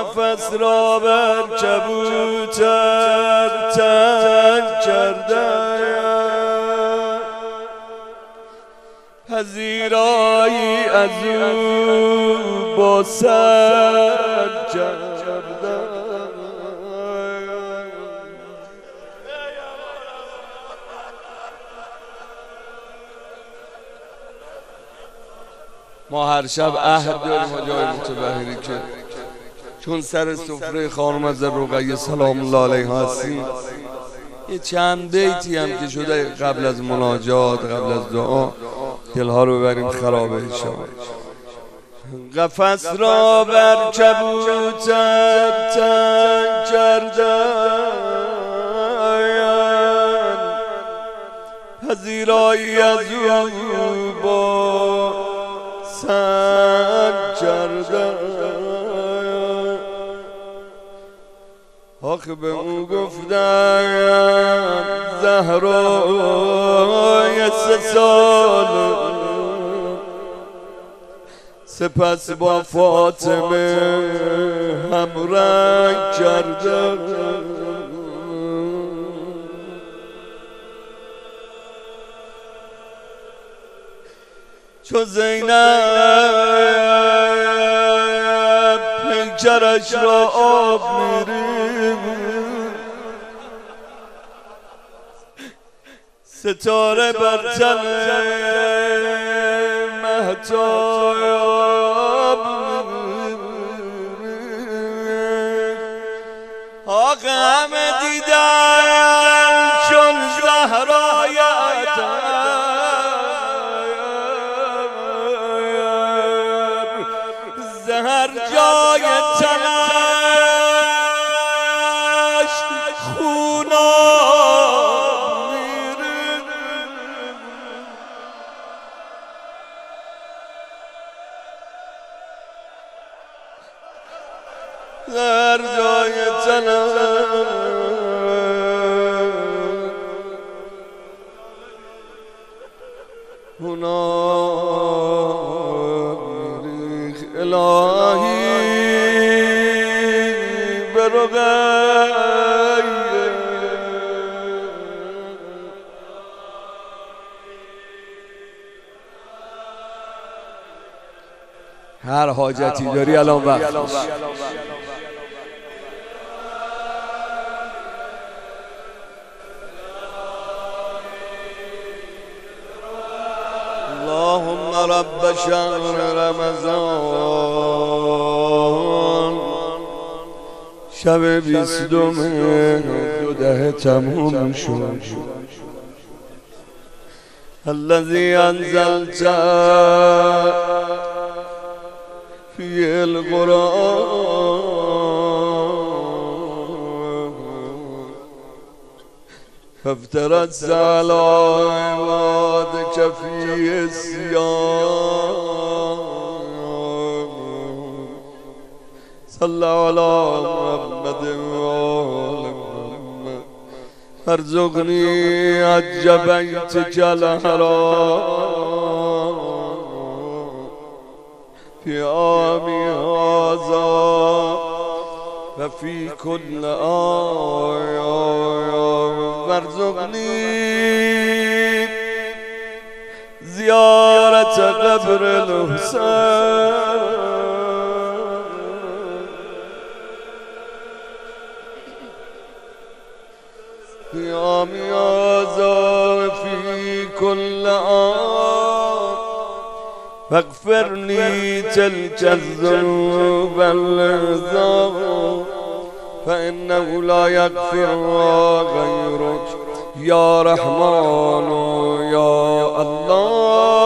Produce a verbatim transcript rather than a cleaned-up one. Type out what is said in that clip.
قفس را بر کبوتر تنگ کردن، پذیرایی از او با سر کردن. ما هر شب عهد داریم حاجی متبحری که چون سر سفره خانم از رقیه سلام الله علیها هستیم یه چند بیتی هم که شده قبل از مناجات قبل از دعا دلها رو ببریم خرابه شما. قفس را بر کبوتر تنگ کردن، پذیرایی از او با سنگ کردن. آخ به او گفتن زهرای سه سال، سپس با فاطمه هم رنگ کردن. چو زینب پیکرش را آب میریم، ستاره بر تن مهتاب، آق همه دیدن چون زهرای زهر جای تنش خونا میره، زهر جای تنش خونا الهی برقیه. هر حاجتی داری الان وقتش. اللهم رب شهر رمضان، شب بیستم دو ده تموم شد، الذی انزلت فی القرآن، فافترت على عبادك في الصيام، صلى على محمد وآل محمد، ارزقني حج بيتك الحرام في عامي هذا وفي كل آية، وارزقني زيارة قبر الحسين في عامي هذا وفي كل آن، فاغفر لي تلك الذنوب العظام، فإنه لا يغفرها غيرك يا رحمن يا الله.